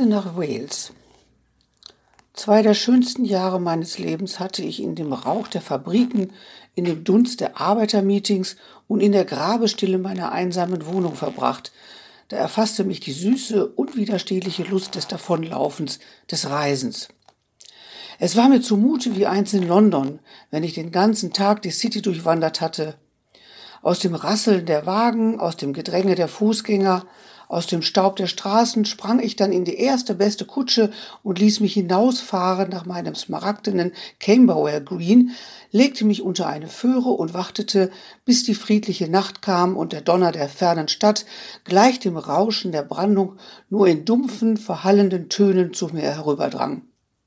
Reise nach Wales. 2 der schönsten Jahre meines Lebens hatte ich in dem Rauch der Fabriken, in dem Dunst der Arbeitermeetings und in der Grabesstille meiner einsamen Wohnung verbracht. Da erfasste mich die süße, unwiderstehliche Lust des Davonlaufens, des Reisens. Es war mir zumute wie einst in London, wenn ich den ganzen Tag die City durchwandert hatte. Aus dem Rasseln der Wagen, aus dem Gedränge der Fußgänger, aus dem Staub der Straßen sprang ich dann in die erste beste Kutsche und ließ mich hinausfahren nach meinem smaragdenen Camberwell Green, legte mich unter eine Föhre und wartete, bis die friedliche Nacht kam und der Donner der fernen Stadt gleich dem Rauschen der Brandung nur in dumpfen, verhallenden Tönen zu mir herüberdrang.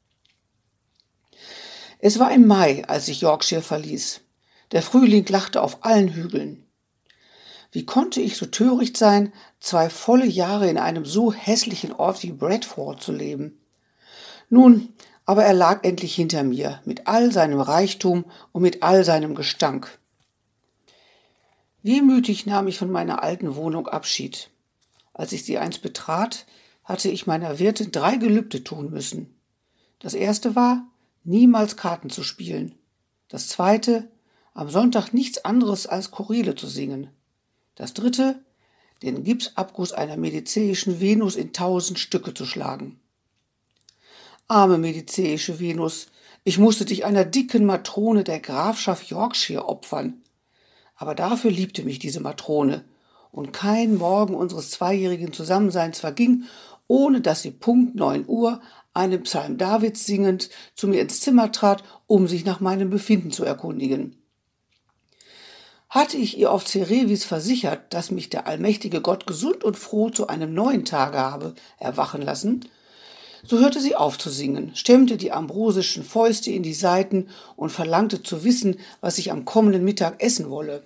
Es war im Mai, als ich Yorkshire verließ. Der Frühling lachte auf allen Hügeln. Wie konnte ich so töricht sein, 2 volle Jahre in einem so hässlichen Ort wie Bradford zu leben? Nun, aber er lag endlich hinter mir, mit all seinem Reichtum und mit all seinem Gestank. Wehmütig nahm ich von meiner alten Wohnung Abschied. Als ich sie einst betrat, hatte ich meiner Wirtin 3 Gelübde tun müssen. Das erste war, niemals Karten zu spielen. Das zweite, am Sonntag nichts anderes als Choräle zu singen. Das dritte, den Gipsabguss einer medicäischen Venus in 1000 Stücke zu schlagen. Arme medicäische Venus, ich musste dich einer dicken Matrone der Grafschaft Yorkshire opfern. Aber dafür liebte mich diese Matrone, und kein Morgen unseres 2-jährigen Zusammenseins verging, ohne dass sie Punkt 9 Uhr einen Psalm Davids singend zu mir ins Zimmer trat, um sich nach meinem Befinden zu erkundigen. Hatte ich ihr auf Cerevis versichert, dass mich der allmächtige Gott gesund und froh zu einem neuen Tage habe erwachen lassen, so hörte sie auf zu singen, stemmte die ambrosischen Fäuste in die Saiten und verlangte zu wissen, was ich am kommenden Mittag essen wolle.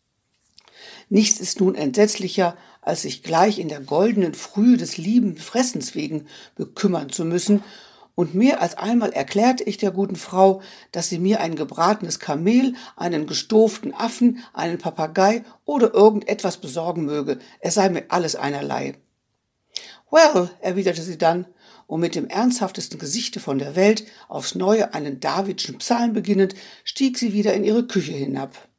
Nichts ist nun entsetzlicher, als sich gleich in der goldenen Frühe des lieben Fressens wegen bekümmern zu müssen, und mehr als einmal erklärte ich der guten Frau, dass sie mir ein gebratenes Kamel, einen gestoften Affen, einen Papagei oder irgendetwas besorgen möge, es sei mir alles einerlei. »Well«, erwiderte sie dann, und mit dem ernsthaftesten Gesichte von der Welt, aufs Neue einen Davidschen Psalm beginnend, stieg sie wieder in ihre Küche hinab.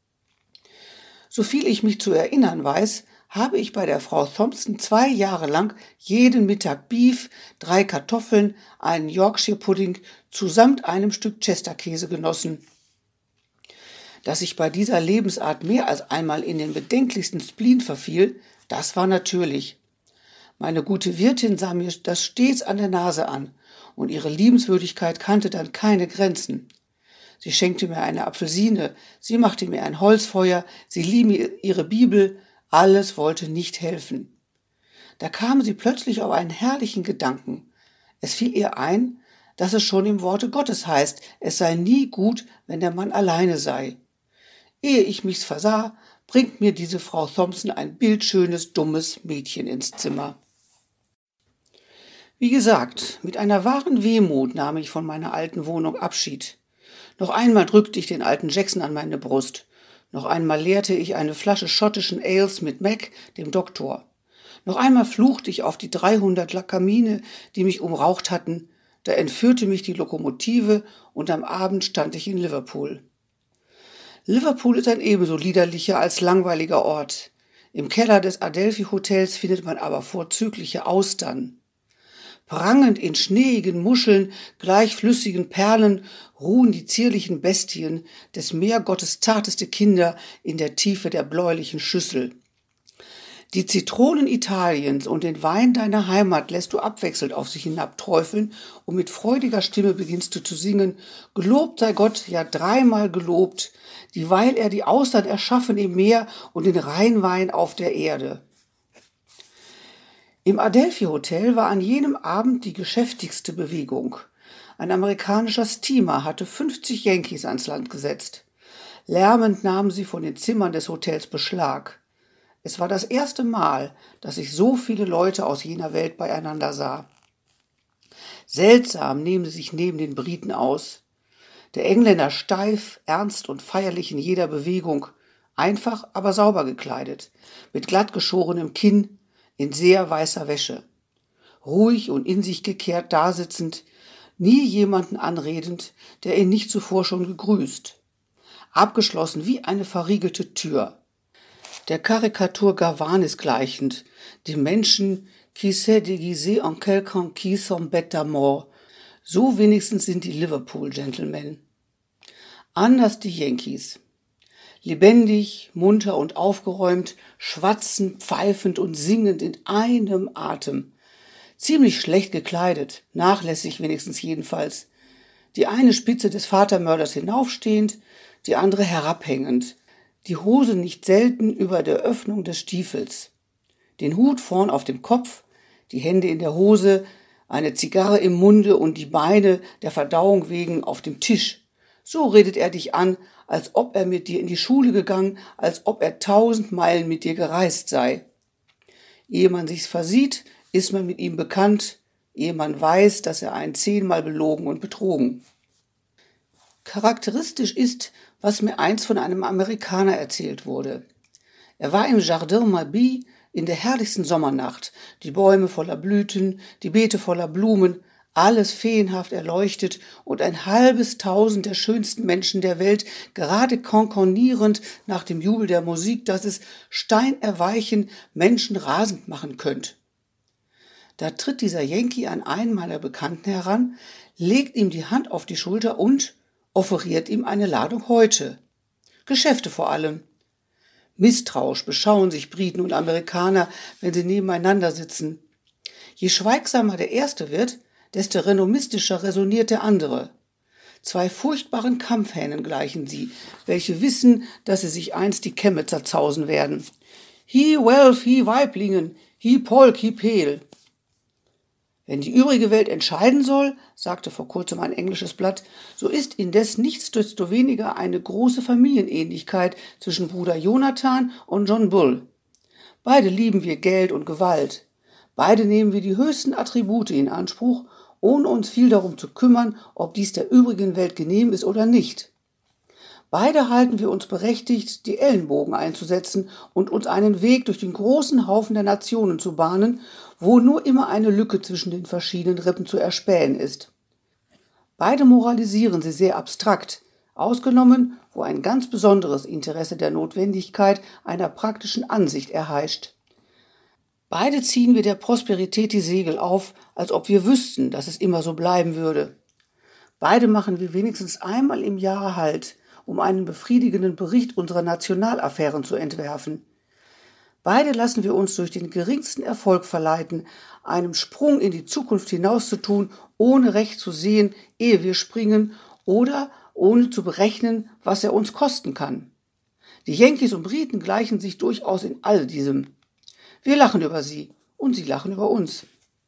Soviel ich mich zu erinnern weiß, habe ich bei der Frau Thompson 2 Jahre lang jeden Mittag Beef, 3 Kartoffeln, einen Yorkshire-Pudding zusamt einem Stück Chesterkäse genossen. Dass ich bei dieser Lebensart mehr als einmal in den bedenklichsten Spleen verfiel, das war natürlich. Meine gute Wirtin sah mir das stets an der Nase an, und ihre Liebenswürdigkeit kannte dann keine Grenzen. Sie schenkte mir eine Apfelsine, sie machte mir ein Holzfeuer, sie lieh mir ihre Bibel, alles wollte nicht helfen. Da kam sie plötzlich auf einen herrlichen Gedanken. Es fiel ihr ein, dass es schon im Worte Gottes heißt, es sei nie gut, wenn der Mann alleine sei. Ehe ich mich's versah, bringt mir diese Frau Thompson ein bildschönes, dummes Mädchen ins Zimmer. Wie gesagt, mit einer wahren Wehmut nahm ich von meiner alten Wohnung Abschied. Noch einmal drückte ich den alten Jackson an meine Brust. Noch einmal leerte ich eine Flasche schottischen Ales mit Mac, dem Doktor. Noch einmal fluchte ich auf die 300 Kamine, die mich umraucht hatten. Da entführte mich die Lokomotive und am Abend stand ich in Liverpool. Liverpool ist ein ebenso liederlicher als langweiliger Ort. Im Keller des Adelphi Hotels findet man aber vorzügliche Austern. Prangend in schneeigen Muscheln, gleichflüssigen Perlen ruhen die zierlichen Bestien des Meergottes zarteste Kinder in der Tiefe der bläulichen Schüssel. Die Zitronen Italiens und den Wein deiner Heimat lässt du abwechselnd auf sich hinabträufeln, und mit freudiger Stimme beginnst du zu singen: Gelobt sei Gott, ja 3-mal gelobt, dieweil er die Austern erschaffen im Meer und den Rheinwein auf der Erde. Im Adelphi Hotel war an jenem Abend die geschäftigste Bewegung. Ein amerikanischer Steamer hatte 50 Yankees ans Land gesetzt. Lärmend nahmen sie von den Zimmern des Hotels Beschlag. Es war das erste Mal, dass ich so viele Leute aus jener Welt beieinander sah. Seltsam nehmen sie sich neben den Briten aus. Der Engländer steif, ernst und feierlich in jeder Bewegung, einfach, aber sauber gekleidet, mit glatt geschorenem Kinn, in sehr weißer Wäsche. ruhig und in sich gekehrt dasitzend, nie jemanden anredend, der ihn nicht zuvor schon gegrüßt. Abgeschlossen wie eine verriegelte Tür. Der Karikatur Gavanis gleichend, dem Menschen qui s'est déguisé en quelqu'un qui sont bête à mort. So wenigstens sind die Liverpool-Gentlemen. Anders die Yankees. Lebendig, munter und aufgeräumt, schwatzend, pfeifend und singend in einem Atem. Ziemlich schlecht gekleidet, nachlässig wenigstens jedenfalls. Die eine Spitze des Vatermörders hinaufstehend, die andere herabhängend. Die Hose nicht selten über der Öffnung des Stiefels. Den Hut vorn auf dem Kopf, die Hände in der Hose, eine Zigarre im Munde und die Beine der Verdauung wegen auf dem Tisch. So redet er dich an, als ob er mit dir in die Schule gegangen, als ob er 1000 Meilen mit dir gereist sei. Ehe man sich's versieht, ist man mit ihm bekannt, ehe man weiß, dass er einen 10-mal belogen und betrogen. Charakteristisch ist, was mir einst von einem Amerikaner erzählt wurde. Er war im Jardin Mabie in der herrlichsten Sommernacht, die Bäume voller Blüten, die Beete voller Blumen, alles feenhaft erleuchtet und ein halbes Tausend der schönsten Menschen der Welt gerade konkornierend nach dem Jubel der Musik, dass es steinerweichen Menschen rasend machen könnt. Da tritt dieser Yankee an einen meiner Bekannten heran, legt ihm die Hand auf die Schulter und offeriert ihm eine Ladung Häute. Geschäfte vor allem. Misstrauisch beschauen sich Briten und Amerikaner, wenn sie nebeneinander sitzen. Je schweigsamer der Erste wird, desto renommistischer resoniert der andere. 2 furchtbaren Kampfhähnen gleichen sie, welche wissen, dass sie sich einst die Kämme zerzausen werden. Hi Welf, hi Weiblingen, hi Polk, hi Peel. Wenn die übrige Welt entscheiden soll, sagte vor kurzem ein englisches Blatt, so ist indes nichtsdestoweniger eine große Familienähnlichkeit zwischen Bruder Jonathan und John Bull. Beide lieben wir Geld und Gewalt. Beide nehmen wir die höchsten Attribute in Anspruch, ohne uns viel darum zu kümmern, ob dies der übrigen Welt genehm ist oder nicht. Beide halten wir uns berechtigt, die Ellenbogen einzusetzen und uns einen Weg durch den großen Haufen der Nationen zu bahnen, wo nur immer eine Lücke zwischen den verschiedenen Rippen zu erspähen ist. Beide moralisieren sie sehr abstrakt, ausgenommen, wo ein ganz besonderes Interesse der Notwendigkeit einer praktischen Ansicht erheischt. Beide ziehen wir der Prosperität die Segel auf, als ob wir wüssten, dass es immer so bleiben würde. Beide machen wir wenigstens einmal im Jahr Halt, um einen befriedigenden Bericht unserer Nationalaffären zu entwerfen. Beide lassen wir uns durch den geringsten Erfolg verleiten, einem Sprung in die Zukunft hinauszutun, ohne recht zu sehen, ehe wir springen, oder ohne zu berechnen, was er uns kosten kann. Die Yankees und Briten gleichen sich durchaus in all diesem. Wir lachen über sie und sie lachen über uns.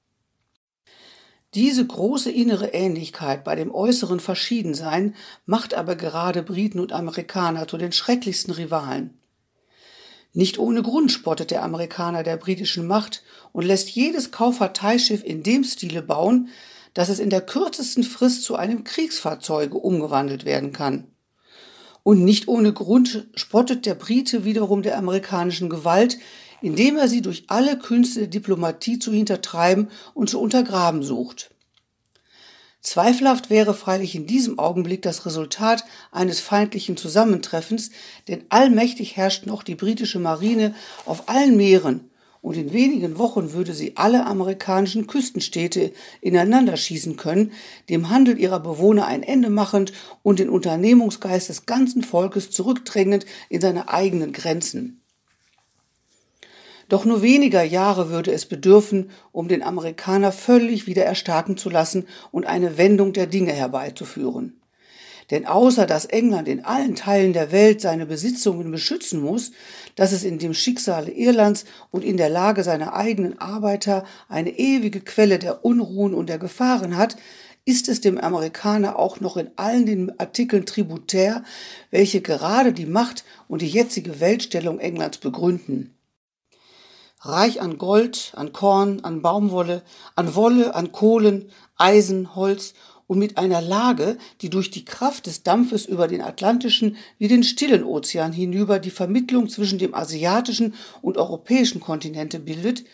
Diese große innere Ähnlichkeit bei dem äußeren Verschiedensein macht aber gerade Briten und Amerikaner zu den schrecklichsten Rivalen. Nicht ohne Grund spottet der Amerikaner der britischen Macht und lässt jedes Kauffahrteischiff in dem Stile bauen, dass es in der kürzesten Frist zu einem Kriegsfahrzeuge umgewandelt werden kann. Und nicht ohne Grund spottet der Brite wiederum der amerikanischen Gewalt, indem er sie durch alle Künste der Diplomatie zu hintertreiben und zu untergraben sucht. Zweifelhaft wäre freilich in diesem Augenblick das Resultat eines feindlichen Zusammentreffens, denn allmächtig herrscht noch die britische Marine auf allen Meeren und in wenigen Wochen würde sie alle amerikanischen Küstenstädte ineinander schießen können, dem Handel ihrer Bewohner ein Ende machend und den Unternehmungsgeist des ganzen Volkes zurückdrängend in seine eigenen Grenzen. Doch nur weniger Jahre würde es bedürfen, um den Amerikaner völlig wieder erstarken zu lassen und eine Wendung der Dinge herbeizuführen. Denn außer dass England in allen Teilen der Welt seine Besitzungen beschützen muss, dass es in dem Schicksale Irlands und in der Lage seiner eigenen Arbeiter eine ewige Quelle der Unruhen und der Gefahren hat, ist es dem Amerikaner auch noch in allen den Artikeln tributär, welche gerade die Macht und die jetzige Weltstellung Englands begründen. Reich an Gold, an Korn, an Baumwolle, an Wolle, an Kohlen, Eisen, Holz und mit einer Lage, die durch die Kraft des Dampfes über den Atlantischen wie den Stillen Ozean hinüber die Vermittlung zwischen dem asiatischen und europäischen Kontinente bildet,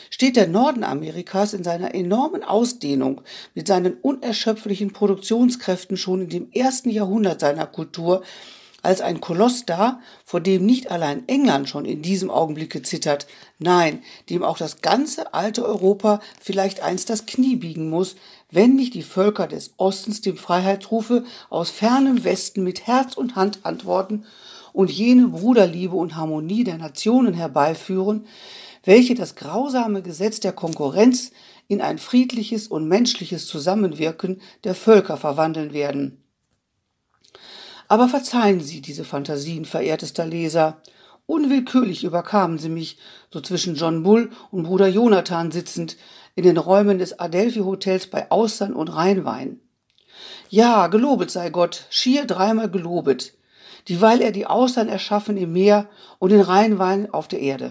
steht der Norden Amerikas in seiner enormen Ausdehnung mit seinen unerschöpflichen Produktionskräften schon in dem ersten Jahrhundert seiner Kultur als ein Koloss da, vor dem nicht allein England schon in diesem Augenblicke zittert, nein, dem auch das ganze alte Europa vielleicht einst das Knie biegen muss, wenn nicht die Völker des Ostens dem Freiheitsrufe aus fernem Westen mit Herz und Hand antworten und jene Bruderliebe und Harmonie der Nationen herbeiführen, welche das grausame Gesetz der Konkurrenz in ein friedliches und menschliches Zusammenwirken der Völker verwandeln werden. Aber verzeihen Sie diese Fantasien, verehrtester Leser. Unwillkürlich überkamen sie mich, so zwischen John Bull und Bruder Jonathan sitzend, in den Räumen des Adelphi Hotels bei Austern und Rheinwein. Ja, gelobet sei Gott, schier dreimal gelobet, dieweil er die Austern erschaffen im Meer und den Rheinwein auf der Erde.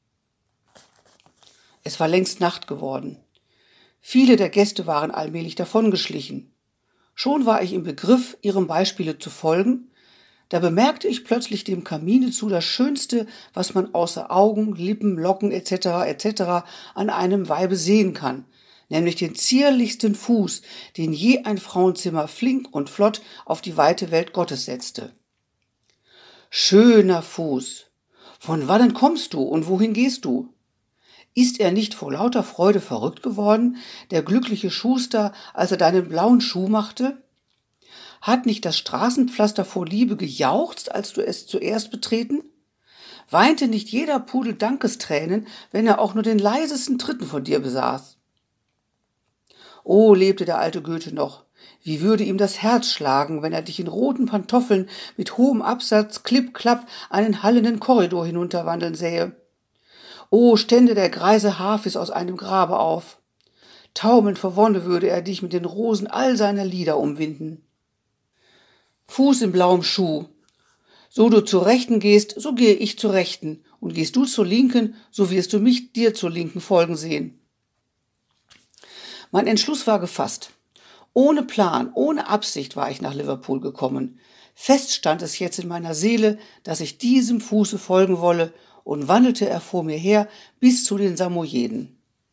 Es war längst Nacht geworden. Viele der Gäste waren allmählich davongeschlichen. Schon war ich im Begriff, ihrem Beispiele zu folgen, da bemerkte ich plötzlich dem Kamine zu das Schönste, was man außer Augen, Lippen, Locken etc. an einem Weibe sehen kann, nämlich den zierlichsten Fuß, den je ein Frauenzimmer flink und flott auf die weite Welt Gottes setzte. Schöner Fuß! Von wannen kommst du und wohin gehst du? Ist er nicht vor lauter Freude verrückt geworden, der glückliche Schuster, als er deinen blauen Schuh machte? Hat nicht das Straßenpflaster vor Liebe gejauchzt, als du es zuerst betreten? Weinte nicht jeder Pudel Dankestränen, wenn er auch nur den leisesten Tritten von dir besaß? Oh, lebte der alte Goethe noch, wie würde ihm das Herz schlagen, wenn er dich in roten Pantoffeln mit hohem Absatz klipp-klapp einen hallenden Korridor hinunterwandeln sähe. Oh, stände der greise Hafis aus einem Grabe auf. Taumelnd vor Wonne würde er dich mit den Rosen all seiner Lieder umwinden. Fuß in blauem Schuh. So du zur Rechten gehst, so gehe ich zur Rechten, und gehst du zur Linken, so wirst du mich dir zur Linken folgen sehen. Mein Entschluss war gefasst. Ohne Plan, ohne Absicht war ich nach Liverpool gekommen. Fest stand es jetzt in meiner Seele, dass ich diesem Fuße folgen wolle, und wandelte er vor mir her bis zu den Samojeden.